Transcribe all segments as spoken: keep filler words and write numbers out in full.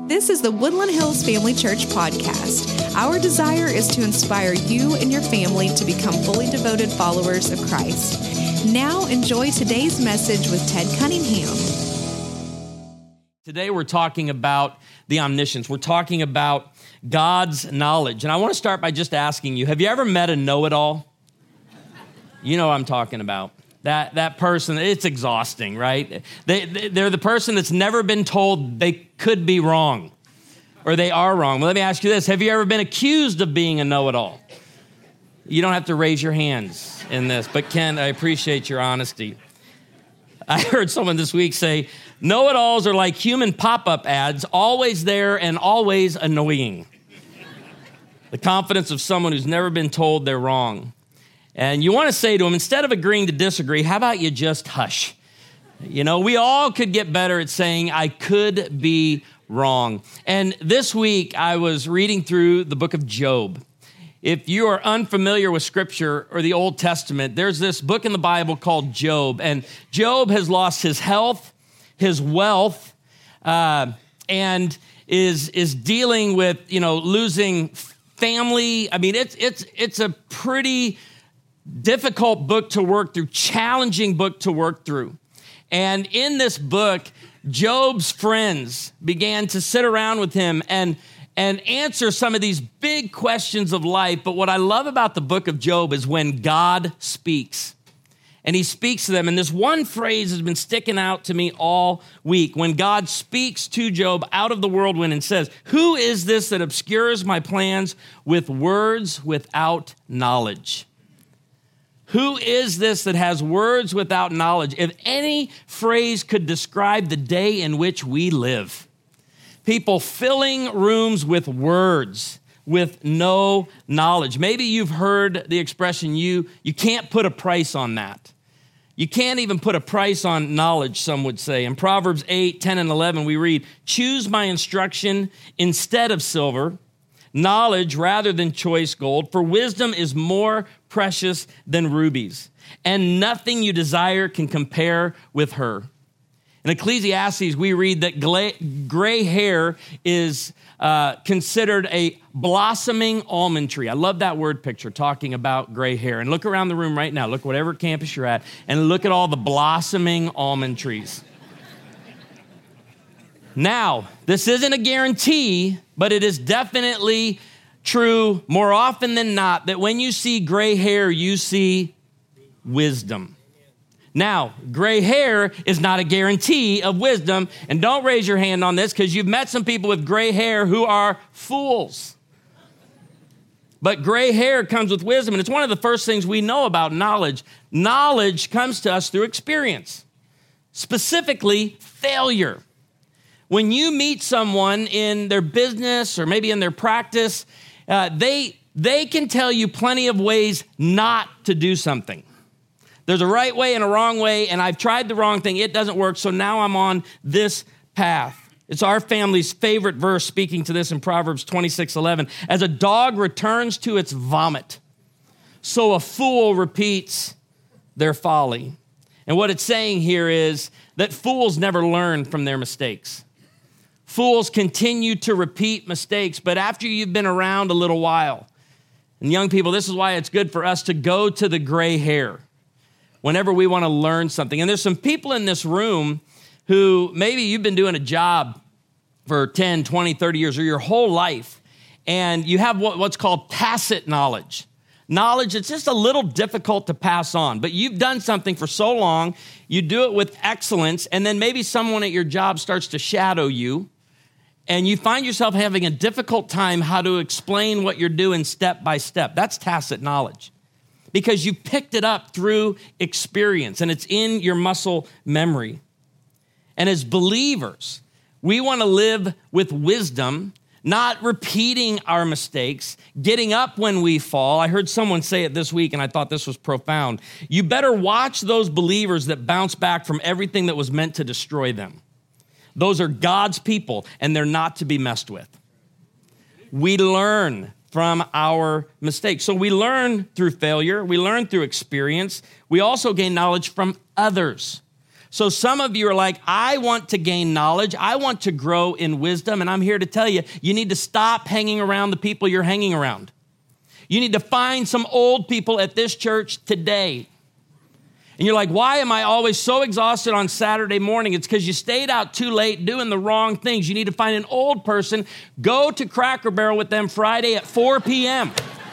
This is the Woodland Hills Family Church podcast. Our desire is to inspire you and your family to become fully devoted followers of Christ. Now enjoy today's message with Ted Cunningham. Today we're talking about the omniscience. We're talking about God's knowledge. And I want to start by just asking you, have you ever met a know-it-all? You know what I'm talking about. That that person, it's exhausting, right? They, they're the person that's never been told they could be wrong or they are wrong. Well, let me ask you this. Have you ever been accused of being a know-it-all? You don't have to raise your hands in this, but Ken, I appreciate your honesty. I heard someone this week say, know-it-alls are like human pop-up ads, always there and always annoying. The confidence of someone who's never been told they're wrong. And you want to say to them, instead of agreeing to disagree, how about you just hush? You know, we all could get better at saying, I could be wrong. And this week, I was reading through the book of Job. If you are unfamiliar with Scripture or the Old Testament, there's this book in the Bible called Job. And Job has lost his health, his wealth, uh, and is is dealing with, you know, losing family. I mean, it's it's it's a pretty difficult book to work through, challenging book to work through. And in this book, Job's friends began to sit around with him and, and answer some of these big questions of life. But what I love about the book of Job is when God speaks. And he speaks to them. And this one phrase has been sticking out to me all week. When God speaks to Job out of the whirlwind and says, who is this that obscures my plans with words without knowledge? Who is this that has words without knowledge? If any phrase could describe the day in which we live, people filling rooms with words with no knowledge. Maybe you've heard the expression, you, you can't put a price on that. You can't even put a price on knowledge, some would say. In Proverbs eight, ten, and eleven, we read, choose my instruction instead of silver, knowledge rather than choice gold, for wisdom is more precious than rubies, and nothing you desire can compare with her. In Ecclesiastes, we read that gray hair is uh, considered a blossoming almond tree. I love that word picture, talking about gray hair. And look around the room right now. Look whatever campus you're at, and look at all the blossoming almond trees. Now, this isn't a guarantee, but it is definitely true more often than not that when you see gray hair, you see wisdom. Now, gray hair is not a guarantee of wisdom, and don't raise your hand on this because you've met some people with gray hair who are fools. But gray hair comes with wisdom, and it's one of the first things we know about knowledge. Knowledge comes to us through experience, specifically failure. When you meet someone in their business or maybe in their practice, uh, they, they can tell you plenty of ways not to do something. There's a right way and a wrong way, and I've tried the wrong thing. It doesn't work, so now I'm on this path. It's our family's favorite verse speaking to this in Proverbs twenty-six eleven. As a dog returns to its vomit, so a fool repeats their folly. And what it's saying here is that fools never learn from their mistakes. Fools continue to repeat mistakes, but after you've been around a little while, and young people, this is why it's good for us to go to the gray hair whenever we want to learn something. And there's some people in this room who maybe you've been doing a job for ten, twenty, thirty years or your whole life, and you have what's called tacit knowledge. Knowledge that's just a little difficult to pass on, but you've done something for so long, you do it with excellence, and then maybe someone at your job starts to shadow you, and you find yourself having a difficult time how to explain what you're doing step by step. That's tacit knowledge because you picked it up through experience and it's in your muscle memory. And as believers, we want to live with wisdom, not repeating our mistakes, getting up when we fall. I heard someone say it this week and I thought this was profound. You better watch those believers that bounce back from everything that was meant to destroy them. Those are God's people, and they're not to be messed with. We learn from our mistakes. So we learn through failure. We learn through experience. We also gain knowledge from others. So some of you are like, I want to gain knowledge. I want to grow in wisdom. And I'm here to tell you, you need to stop hanging around the people you're hanging around. You need to find some old people at this church today. And you're like, why am I always so exhausted on Saturday morning? It's because you stayed out too late doing the wrong things. You need to find an old person. Go to Cracker Barrel with them Friday at four p.m.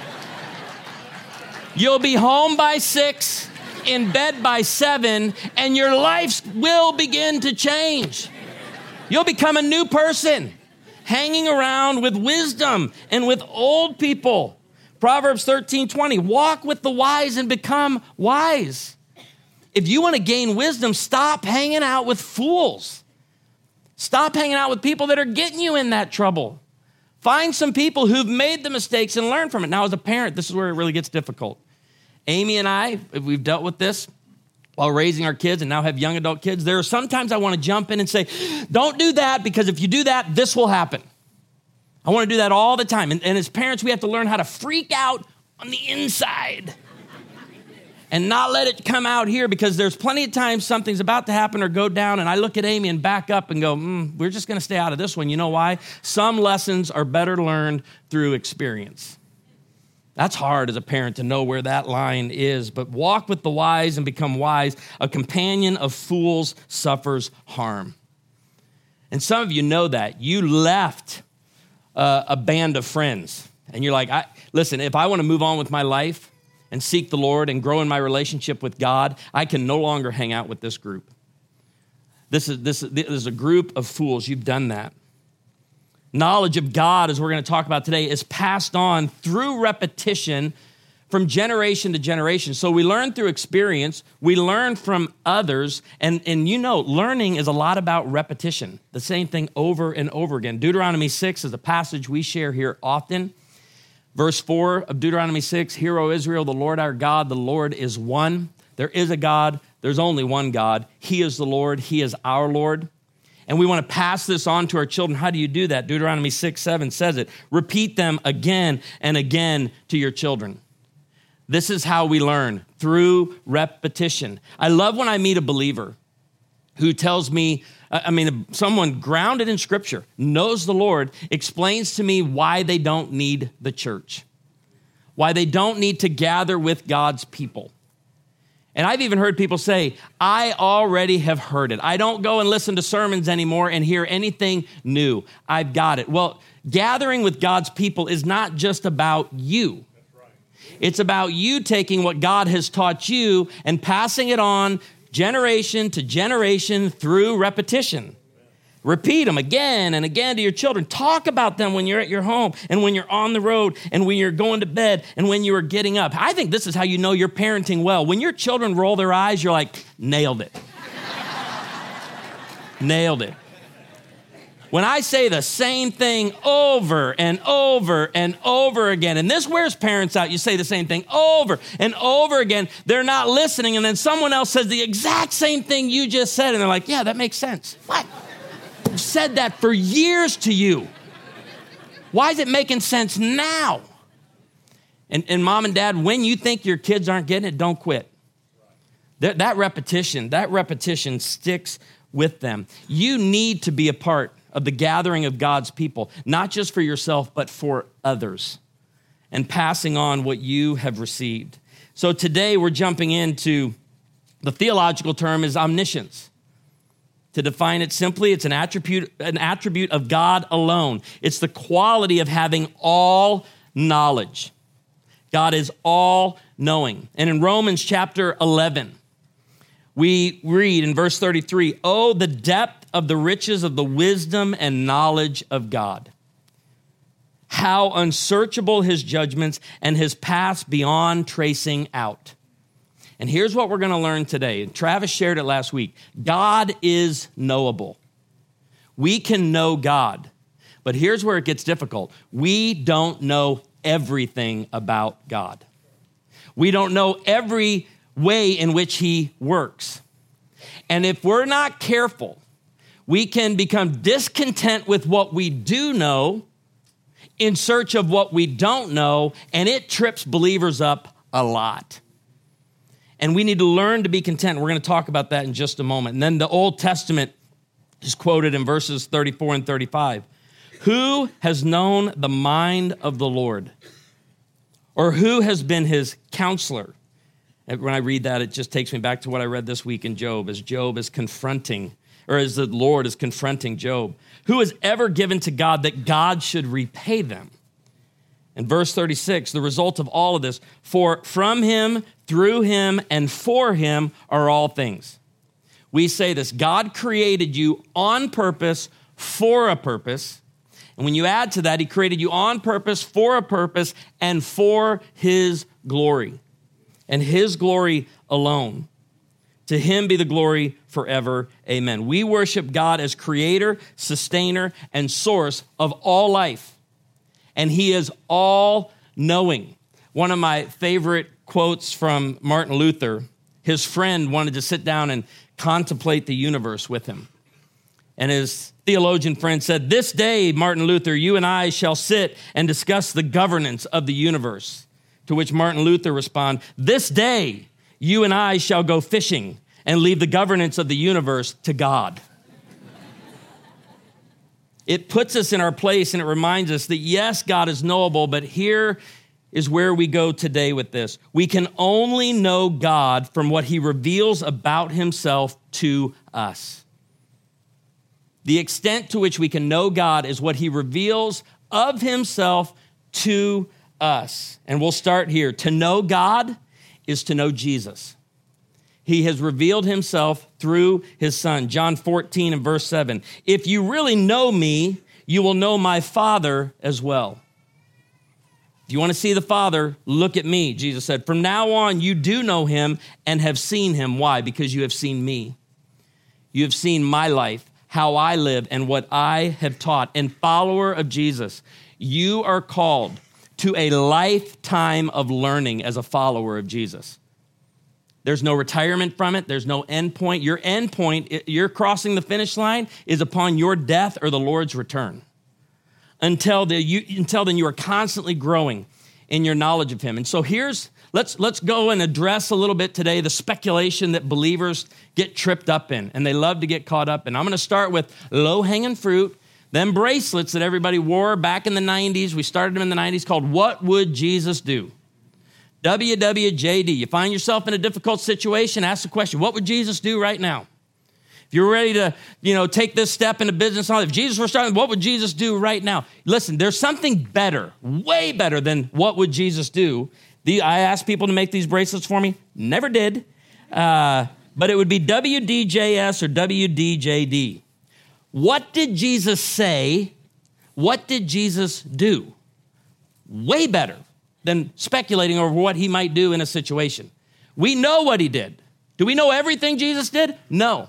You'll be home by six, in bed by seven, and your life will begin to change. You'll become a new person, hanging around with wisdom and with old people. Proverbs thirteen twenty, walk with the wise and become wise. If you want to gain wisdom, stop hanging out with fools. Stop hanging out with people that are getting you in that trouble. Find some people who've made the mistakes and learn from it. Now, as a parent, this is where it really gets difficult. Amy and I, we've dealt with this while raising our kids and now have young adult kids. There are sometimes I want to jump in and say, don't do that, because if you do that, this will happen. I want to do that all the time. And, and as parents, we have to learn how to freak out on the inside and not let it come out here, because there's plenty of times something's about to happen or go down, and I look at Amy and back up and go, mm, we're just going to stay out of this one. You know why? Some lessons are better learned through experience. That's hard as a parent to know where that line is, but walk with the wise and become wise. A companion of fools suffers harm. And some of you know that. You left uh, a band of friends, and you're like, I, listen, if I want to move on with my life and seek the Lord and grow in my relationship with God, I can no longer hang out with this group. This is, this, this is a group of fools. You've done that. Knowledge of God, as we're going to talk about today, is passed on through repetition from generation to generation. So we learn through experience, we learn from others, and, and you know, learning is a lot about repetition, the same thing over and over again. Deuteronomy six is a passage we share here often. Verse four of Deuteronomy six, hear, O Israel, the Lord our God, the Lord is one. There is a God, there's only one God. He is the Lord, he is our Lord. And we want to pass this on to our children. How do you do that? Deuteronomy six, seven says it. Repeat them again and again to your children. This is how we learn, through repetition. I love when I meet a believer who tells me, I mean, someone grounded in Scripture, knows the Lord, explains to me why they don't need the church, why they don't need to gather with God's people. And I've even heard people say, I already have heard it. I don't go and listen to sermons anymore and hear anything new. I've got it. Well, gathering with God's people is not just about you. That's right. It's about you taking what God has taught you and passing it on generation to generation through repetition. Repeat them again and again to your children. Talk about them when you're at your home and when you're on the road and when you're going to bed and when you are getting up. I think this is how you know you're parenting well. When your children roll their eyes, you're like, nailed it. Nailed it. When I say the same thing over and over and over again, and this wears parents out, you say the same thing over and over again, they're not listening, and then someone else says the exact same thing you just said, and they're like, yeah, that makes sense. What? I've said that for years to you. Why is it making sense now? And, and mom and dad, when you think your kids aren't getting it, don't quit. That, that repetition, that repetition sticks with them. You need to be a part of the gathering of God's people, not just for yourself, but for others, and passing on what you have received. So today we're jumping into the theological term is omniscience. To define it simply, it's an attribute, an attribute of God alone. It's the quality of having all knowledge. God is all-knowing. And in Romans chapter eleven, we read in verse thirty-three, oh, the depth of the riches of the wisdom and knowledge of God. How unsearchable his judgments and his paths beyond tracing out. And here's what we're going to learn today. Travis shared it last week. God is knowable. We can know God. But here's where it gets difficult. We don't know everything about God. We don't know every way in which he works. And if we're not careful, we can become discontent with what we do know in search of what we don't know, and it trips believers up a lot. And we need to learn to be content. We're going to talk about that in just a moment. And then the Old Testament is quoted in verses thirty-four and thirty-five. Who has known the mind of the Lord? Or who has been his counselor? And when I read that, it just takes me back to what I read this week in Job, as Job is confronting, or as the Lord is confronting Job. Who has ever given to God that God should repay them? In verse thirty-six, the result of all of this, for from him, through him, and for him are all things. We say this, God created you on purpose for a purpose. And when you add to that, he created you on purpose for a purpose and for his glory. And his glory alone. To him be the glory forever. Amen. We worship God as creator, sustainer, and source of all life. And he is all-knowing. One of my favorite quotes from Martin Luther, his friend wanted to sit down and contemplate the universe with him. And his theologian friend said, this day, Martin Luther, you and I shall sit and discuss the governance of the universe. To which Martin Luther responded, this day, you and I shall go fishing and leave the governance of the universe to God. It puts us in our place and it reminds us that yes, God is knowable, but here is where we go today with this. We can only know God from what he reveals about himself to us. The extent to which we can know God is what he reveals of himself to us. And we'll start here. To know God is to know Jesus. He has revealed himself through his son. John fourteen and verse seven. If you really know me, you will know my Father as well. If you want to see the Father, look at me, Jesus said. From now on, you do know him and have seen him. Why? Because you have seen me. You have seen my life, how I live, and what I have taught. And follower of Jesus, you are called to a lifetime of learning as a follower of Jesus. There's no retirement from it. There's no end point. Your end point, you're crossing the finish line, is upon your death or the Lord's return. Until, the, you, until then, you are constantly growing in your knowledge of him. And so here's, let's, let's go and address a little bit today the speculation that believers get tripped up in, and they love to get caught up in. I'm going to start with low-hanging fruit, them bracelets that everybody wore back in the nineties. We started them in the nineties called What Would Jesus Do? W W J D. You find yourself in a difficult situation, ask the question, what would Jesus do right now? If you're ready to, you know, take this step into business, if Jesus were starting, what would Jesus do right now? Listen, there's something better, way better than what would Jesus do. The, I asked people to make these bracelets for me, never did. Uh, but it would be W D J S or W D J D. What did Jesus say? What did Jesus do? Way better than speculating over what he might do in a situation. We know what he did. Do we know everything Jesus did? No.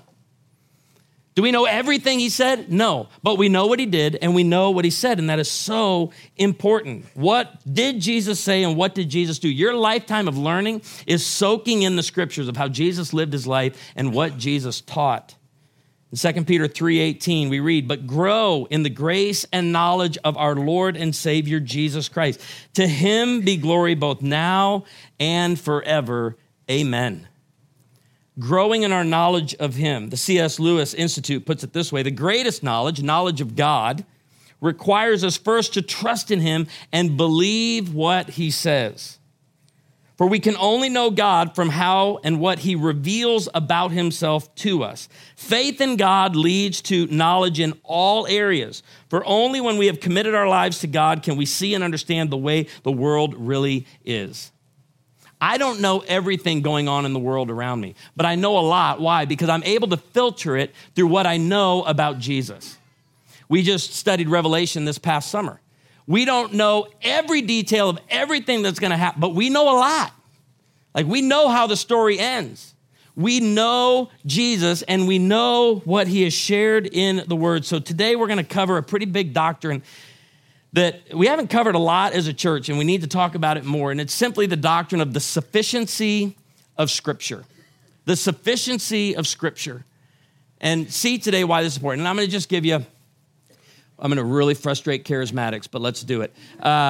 Do we know everything he said? No. But we know what he did and we know what he said, and that is so important. What did Jesus say and what did Jesus do? Your lifetime of learning is soaking in the scriptures of how Jesus lived his life and what Jesus taught. In Second Peter three eighteen, we read, but grow in the grace and knowledge of our Lord and Savior, Jesus Christ. To him be glory both now and forever. Amen. Growing in our knowledge of him. The C S Lewis Institute puts it this way, the greatest knowledge, knowledge of God, requires us first to trust in him and believe what he says. For we can only know God from how and what he reveals about himself to us. Faith in God leads to knowledge in all areas. For only when we have committed our lives to God can we see and understand the way the world really is. I don't know everything going on in the world around me, but I know a lot. Why? Because I'm able to filter it through what I know about Jesus. We just studied Revelation this past summer. We don't know every detail of everything that's going to happen, but we know a lot. Like we know how the story ends. We know Jesus and we know what he has shared in the word. So today we're going to cover a pretty big doctrine that we haven't covered a lot as a church, and we need to talk about it more. And it's simply the doctrine of the sufficiency of Scripture. The sufficiency of Scripture. And see today why this is important. And I'm going to just give you, I'm going to really frustrate charismatics, but let's do it. Uh,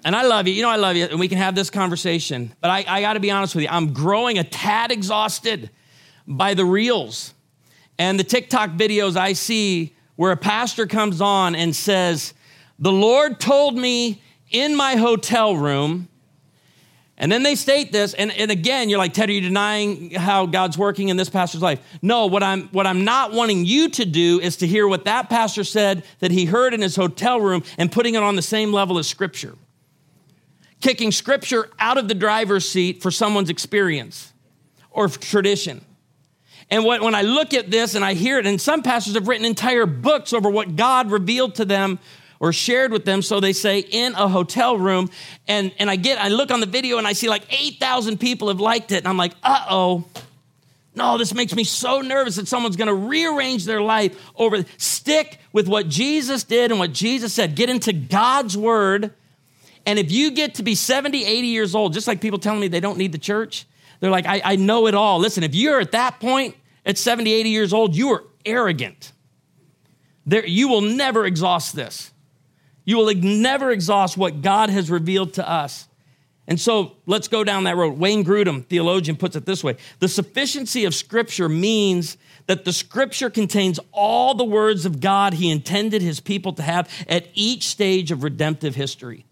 And I love you. You know I love you, and we can have this conversation. But I, I got to be honest with you. I'm growing a tad exhausted by the reels and the TikTok videos I see where a pastor comes on and says, the Lord told me in my hotel room, and then they state this, and, and again, you're like, Ted, are you denying how God's working in this pastor's life? No, what I'm what I'm not wanting you to do is to hear what that pastor said that he heard in his hotel room and putting it on the same level as Scripture. Kicking Scripture out of the driver's seat for someone's experience or tradition. And what, when I look at this and I hear it, and some pastors have written entire books over what God revealed to them or shared with them, so they say, in a hotel room. And, and I get, I look on the video and I see like eight thousand people have liked it. And I'm like, uh-oh. No, this makes me so nervous that someone's going to rearrange their life over. Stick with what Jesus did and what Jesus said. Get into God's word. And if you get to be seventy, eighty years old, just like people telling me they don't need the church, they're like, I, I know it all. Listen, if you're at that point at seventy, eighty years old, you are arrogant. There, you will never exhaust this. You will never exhaust what God has revealed to us. And so let's go down that road. Wayne Grudem, theologian, puts it this way. The sufficiency of Scripture means that the Scripture contains all the words of God he intended his people to have at each stage of redemptive history.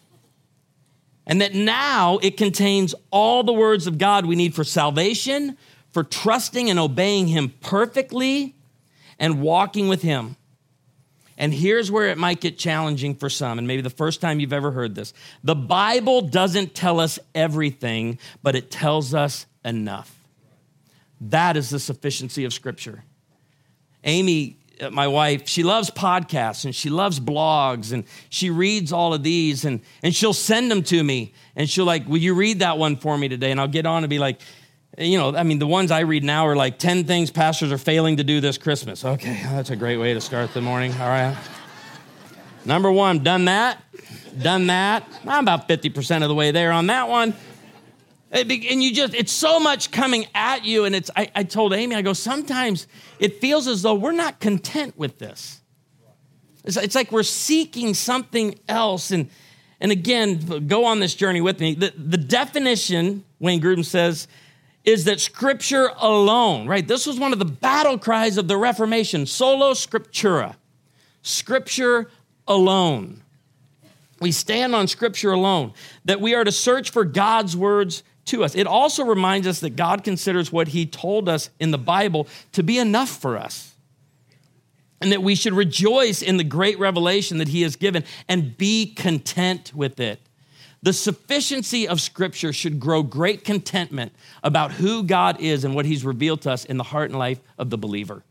And that now it contains all the words of God we need for salvation, for trusting and obeying him perfectly, and walking with him. And here's where it might get challenging for some, and maybe the first time you've ever heard this. The Bible doesn't tell us everything, but it tells us enough. That is the sufficiency of Scripture. Amy, my wife, she loves podcasts, and she loves blogs, and she reads all of these, and, and she'll send them to me, and she'll like, will you read that one for me today? And I'll get on and be like, you know, I mean, the ones I read now are like ten things pastors are failing to do this Christmas. Okay, that's a great way to start the morning. All right. Number one, done that, done that. I'm about fifty percent of the way there on that one. And you just, it's so much coming at you. And it's, I, I told Amy, I go, sometimes it feels as though we're not content with this. It's, it's like we're seeking something else. And, and again, go on this journey with me. The, the definition, Wayne Grudem says, is that Scripture alone, right? This was one of the battle cries of the Reformation, sola scriptura, Scripture alone. We stand on Scripture alone, that we are to search for God's words to us. It also reminds us that God considers what he told us in the Bible to be enough for us, and that we should rejoice in the great revelation that he has given and be content with it. The sufficiency of Scripture should grow great contentment about who God is and what he's revealed to us in the heart and life of the believer.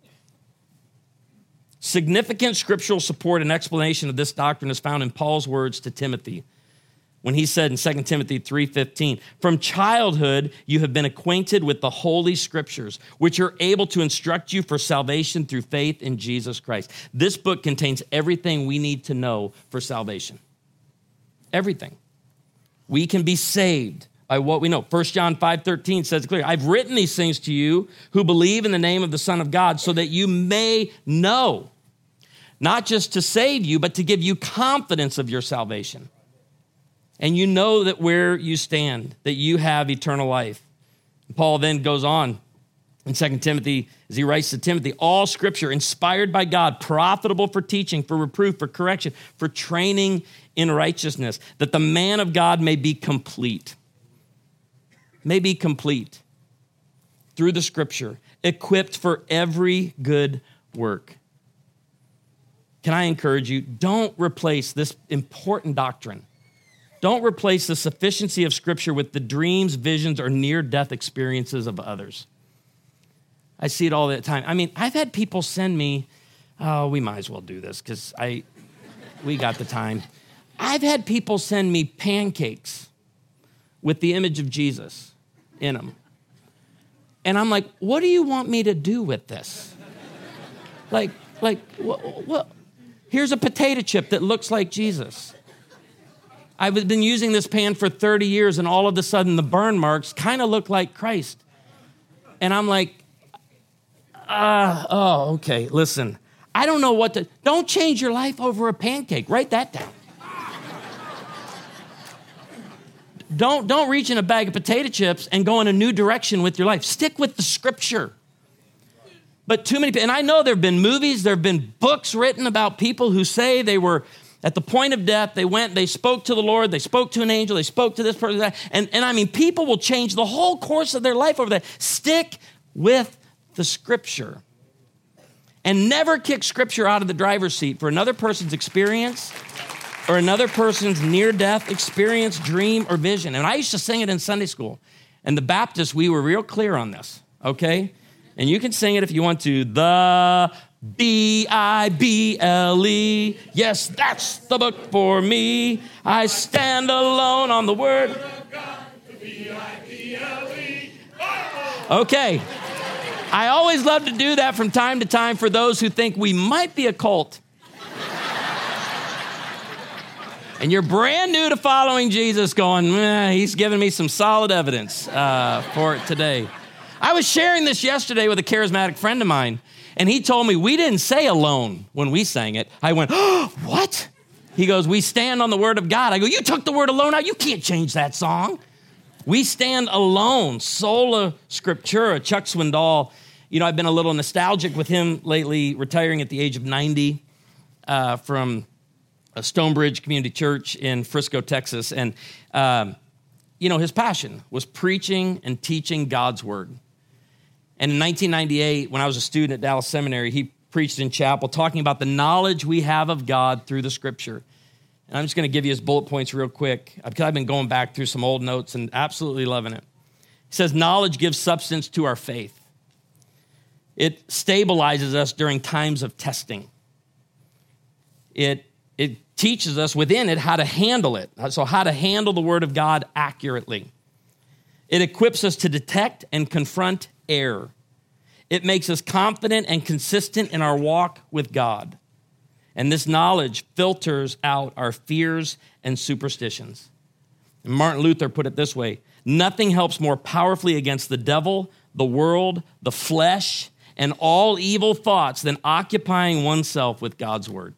Significant scriptural support and explanation of this doctrine is found in Paul's words to Timothy when he said in Second Timothy three fifteen, from childhood you have been acquainted with the Holy Scriptures, which are able to instruct you for salvation through faith in Jesus Christ. This book contains everything we need to know for salvation. Everything. We can be saved by what we know. First John five thirteen says it clearly, I've written these things to you who believe in the name of the Son of God so that you may know, not just to save you, but to give you confidence of your salvation. And you know that where you stand, that you have eternal life. Paul then goes on in Second Timothy, as he writes to Timothy, all Scripture inspired by God, profitable for teaching, for reproof, for correction, for training in righteousness, that the man of God may be complete, may be complete through the Scripture, equipped for every good work. Can I encourage you, don't replace this important doctrine. Don't replace the sufficiency of Scripture with the dreams, visions, or near-death experiences of others. I see it all the time. I mean, I've had people send me, oh, we might as well do this because I, we got the time. I've had people send me pancakes with the image of Jesus in them. And I'm like, what do you want me to do with this? like, like, what, what? Here's a potato chip that looks like Jesus. I've been using this pan for thirty years, and all of a sudden the burn marks kind of look like Christ. And I'm like, uh, oh, okay, listen. I don't know what to, don't change your life over a pancake. Write that down. don't, don't reach in a bag of potato chips and go in a new direction with your life. Stick with the scripture. But too many people, and I know there have been movies, there have been books written about people who say they were at the point of death, they went, they spoke to the Lord, they spoke to an angel, they spoke to this person, that. And, and I mean, people will change the whole course of their life over that. Stick with the scripture. And never kick scripture out of the driver's seat for another person's experience or another person's near-death experience, dream, or vision. And I used to sing it in Sunday school. And the Baptists, we were real clear on this, okay? And you can sing it if you want to. The B I B L E. Yes, that's the book for me. I stand alone on the word. Okay. I always love to do that from time to time for those who think we might be a cult. And you're brand new to following Jesus going, eh, he's giving me some solid evidence uh, for it today. I was sharing this yesterday with a charismatic friend of mine, and he told me we didn't say alone when we sang it. I went, oh, what? He goes, we stand on the word of God. I go, you took the word alone out. You can't change that song. We stand alone, sola scriptura. Chuck Swindoll, you know, I've been a little nostalgic with him lately, retiring at the age of ninety uh, from a Stonebridge Community Church in Frisco, Texas. And, um, you know, his passion was preaching and teaching God's word. And in nineteen ninety-eight, when I was a student at Dallas Seminary, he preached in chapel talking about the knowledge we have of God through the scripture. And I'm just going to give you his bullet points real quick, because I've been going back through some old notes and absolutely loving it. He says, knowledge gives substance to our faith. It stabilizes us during times of testing. It, it teaches us within it how to handle it. So how to handle the word of God accurately. It equips us to detect and confront error. It makes us confident and consistent in our walk with God. And this knowledge filters out our fears and superstitions. And Martin Luther put it this way: nothing helps more powerfully against the devil, the world, the flesh, and all evil thoughts than occupying oneself with God's word,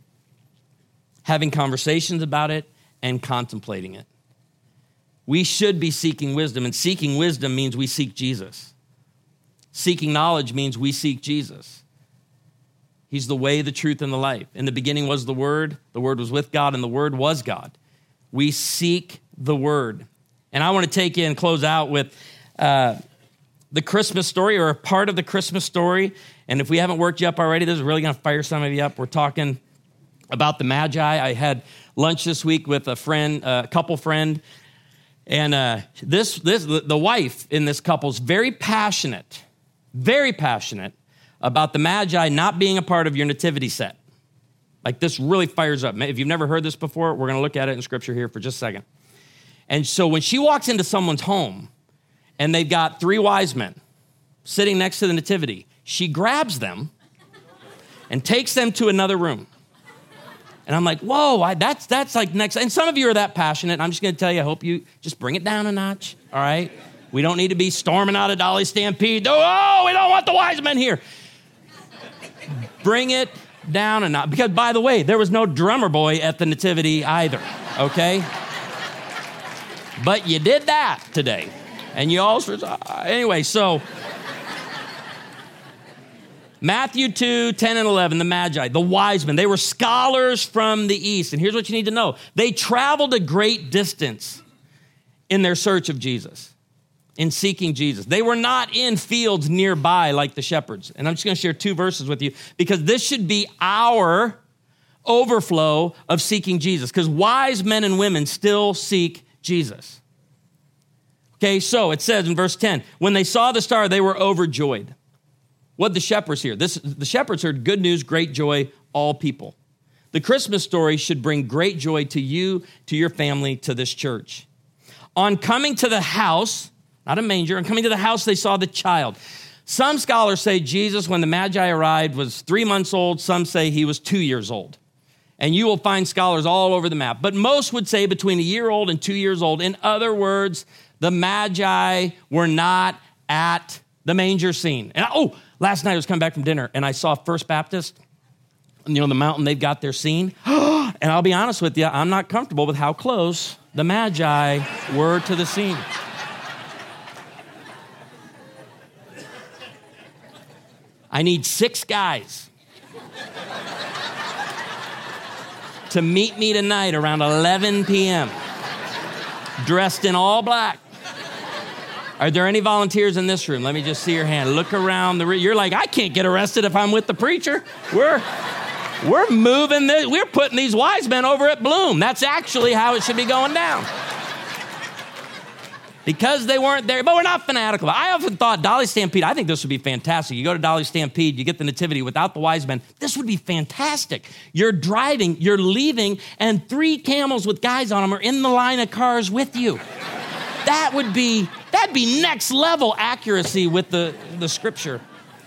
having conversations about it, and contemplating it. We should be seeking wisdom, and seeking wisdom means we seek Jesus. Seeking knowledge means we seek Jesus. He's the way, the truth, and the life. In the beginning was the Word. The Word was with God, and the Word was God. We seek the Word. And I want to take you and close out with uh, the Christmas story, or a part of the Christmas story. And if we haven't worked you up already, this is really going to fire some of you up. We're talking about the Magi. I had lunch this week with a friend, a couple friend, and uh, this this the wife in this couple is very passionate, very passionate about the Magi not being a part of your nativity set. Like, this really fires up. If you've never heard this before, we're going to look at it in Scripture here for just a second. And so when she walks into someone's home and they've got three wise men sitting next to the nativity, she grabs them and takes them to another room. And I'm like, whoa, I, that's that's like next. And some of you are that passionate. I'm just going to tell you, I hope you just bring it down a notch, all right? We don't need to be storming out of Dolly Stampede. Oh, we don't want the wise men here. Bring it down a notch. Because, by the way, there was no drummer boy at the nativity either, okay? But you did that today. And you also, anyway, so Matthew two, ten and eleven, the Magi, the wise men, they were scholars from the east. And here's what you need to know. They traveled a great distance in their search of Jesus, in seeking Jesus. They were not in fields nearby like the shepherds. And I'm just going to share two verses with you, because this should be our overflow of seeking Jesus, because wise men and women still seek Jesus. Okay, so it says in verse ten, when they saw the star, they were overjoyed. What did the shepherds hear? This, the shepherds heard good news, great joy, all people. The Christmas story should bring great joy to you, to your family, to this church. On coming to the house, not a manger, on coming to the house, they saw the child. Some scholars say Jesus, when the Magi arrived, was three months old. Some say he was two years old. And you will find scholars all over the map. But most would say between a year old and two years old. In other words, the Magi were not at the manger scene. And I, oh, last night I was coming back from dinner, and I saw First Baptist, you know, the mountain they've got their scene. And I'll be honest with you, I'm not comfortable with how close the Magi were to the scene. I need six guys to meet me tonight around eleven p.m. dressed in all black. Are there any volunteers in this room? Let me just see your hand. Look around the room. You're like, I can't get arrested if I'm with the preacher. We're, we're moving this. We're putting these wise men over at Bloom. That's actually how it should be going down. Because they weren't there, but we're not fanatical. I often thought Dolly Stampede, I think this would be fantastic. You go to Dolly Stampede, you get the nativity without the wise men. This would be fantastic. You're driving, you're leaving, and three camels with guys on them are in the line of cars with you. That would be, that'd be next level accuracy with the, the scripture.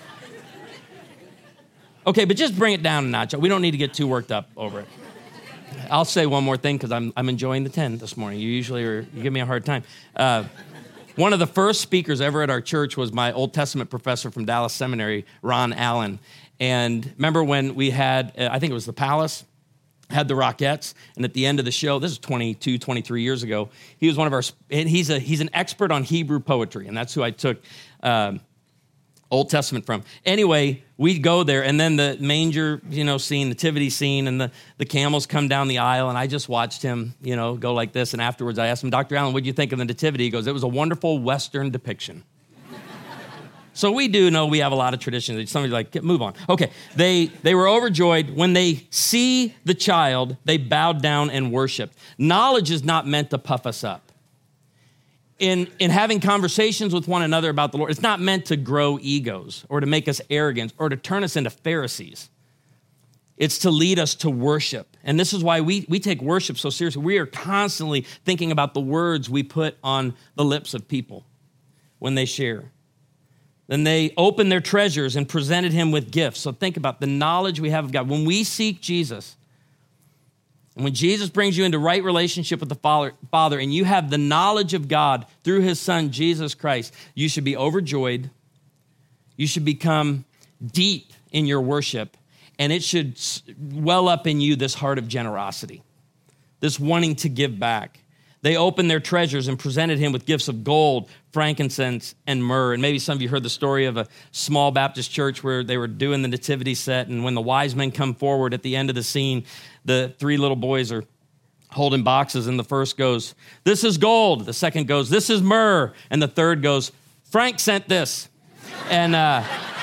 Okay, but just bring it down a notch. We don't need to get too worked up over it. I'll say one more thing because I'm I'm enjoying the ten this morning. You usually are, you give me a hard time. Uh, one of the first speakers ever at our church was my Old Testament professor from Dallas Seminary, Ron Allen. And remember when we had, uh, I think it was the Palace, had the Rockettes, and at the end of the show, this is twenty-two, twenty-three years ago, he was one of our, and he's a he's an expert on Hebrew poetry, and that's who I took um, Old Testament from. Anyway, we go there, and then the manger, you know, scene, nativity scene, and the, the camels come down the aisle, and I just watched him, you know, go like this, and afterwards I asked him, Doctor Allen, what did you think of the nativity? He goes, it was a wonderful Western depiction. So we do know we have a lot of traditions. Somebody's like, move on. Okay, they they were overjoyed. When they see the child, they bowed down and worshiped. Knowledge is not meant to puff us up. In, in having conversations with one another about the Lord, it's not meant to grow egos or to make us arrogant or to turn us into Pharisees. It's to lead us to worship. And this is why we, we take worship so seriously. We are constantly thinking about the words we put on the lips of people when they share. Then they opened their treasures and presented him with gifts. So think about the knowledge we have of God. When we seek Jesus, and when Jesus brings you into right relationship with the Father, and you have the knowledge of God through his Son, Jesus Christ, you should be overjoyed. You should become deep in your worship, and it should well up in you this heart of generosity, this wanting to give back. They opened their treasures and presented him with gifts of gold, frankincense, and myrrh. And maybe some of you heard the story of a small Baptist church where they were doing the nativity set, and when the wise men come forward at the end of the scene, the three little boys are holding boxes, and the first goes, this is gold. The second goes, this is myrrh. And the third goes, Frank sent this. And uh,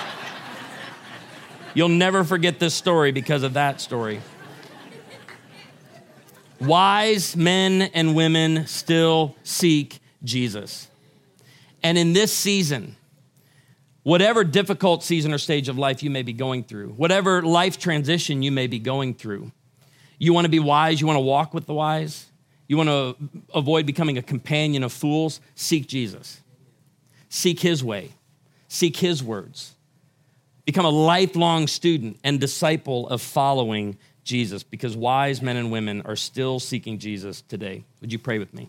you'll never forget this story because of that story. Wise men and women still seek Jesus. And in this season, whatever difficult season or stage of life you may be going through, whatever life transition you may be going through, you want to be wise, you want to walk with the wise, you want to avoid becoming a companion of fools, seek Jesus. Seek his way. Seek his words. Become a lifelong student and disciple of following Jesus, because wise men and women are still seeking Jesus today. Would you pray with me?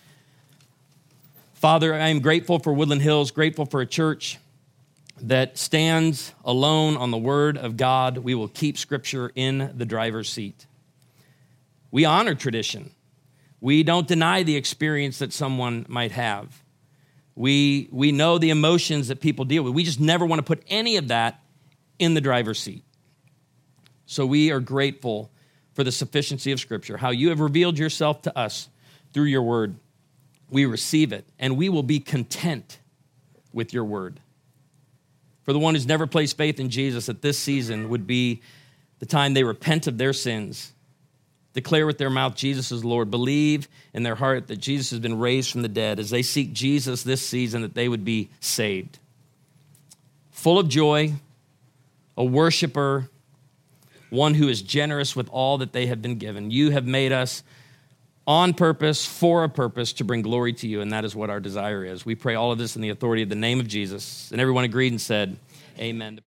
Father, I am grateful for Woodland Hills, grateful for a church that stands alone on the word of God. We will keep scripture in the driver's seat. We honor tradition. We don't deny the experience that someone might have. We, we know the emotions that people deal with. We just never want to put any of that in the driver's seat. So we are grateful for the sufficiency of Scripture, how you have revealed yourself to us through your word. We receive it, and we will be content with your word. For the one who's never placed faith in Jesus, that this season would be the time they repent of their sins, declare with their mouth Jesus is Lord, believe in their heart that Jesus has been raised from the dead. As they seek Jesus this season, that they would be saved. Full of joy, a worshiper, one who is generous with all that they have been given. You have made us on purpose, for a purpose, to bring glory to you, and that is what our desire is. We pray all of this in the authority of the name of Jesus. And everyone agreed and said, amen.